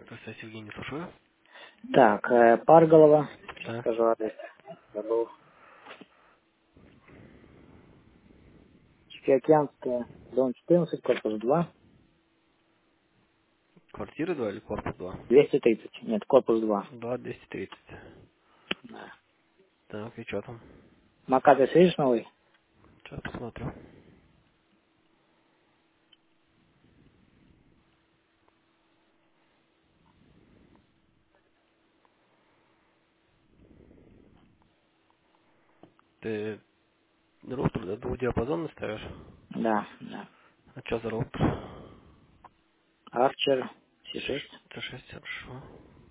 Кстати, Евгений, слушаю. Так, Парголова. Сейчас Так. скажу адрес. Забыл. Тихоокеанская, дом 14, корпус 2, Квартира 2 или корпус 2? 230. Нет, корпус 2. 2, 230. Да. Так, и что там? Мака, ты сидишь новый? Сейчас посмотрю. Ты роутер до двухдиапазонный ставишь? Да, да. А что за роутер? Арчер, C6. C6, хорошо.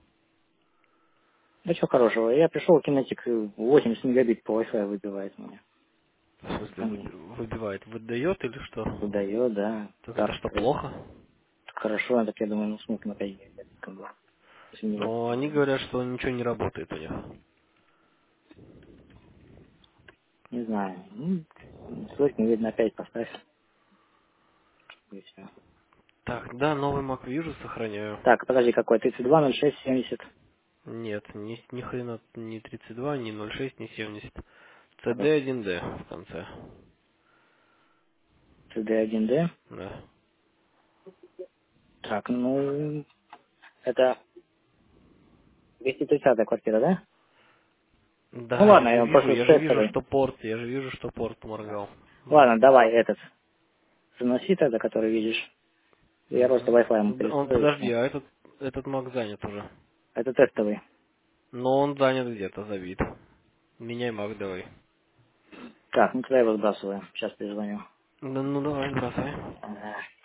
Да что хорошего, я пришел, кинетик 80 мегабит по Wi-Fi выбивает меня. В смысле, Он выбивает, выдает или что? выдает, да. Так это Карта что, стоит. плохо? Хорошо, так я думаю, ну смог на 5 мегабит. Как бы. Если не в- Но они говорят, что ничего не работает у них. Не знаю. Ну, сегодня, видно, опять поставь. И всё. Так, да, новый Mac вижу, сохраняю. Так, подожди, какой? 320670. Нет, ни хрена ни 32, ни 06, ни 70. А как? CD1D в конце. CD1D. Да. Так, ну, это 230-я квартира, да? Ну Да, ладно, я просто я же вижу, тестовый. что порт, Да. моргал. Ладно, давай этот, заноси тогда, который видишь. Я просто Мгм. Wi-Fi ему Он, перестрою и подожди, все. а этот Mac занят уже. Это тестовый. Но он занят где-то, забит. Меняй Mac давай. Так, ну тогда я его сбрасываю. Сейчас перезвоню. Ну давай, бросай. Ага.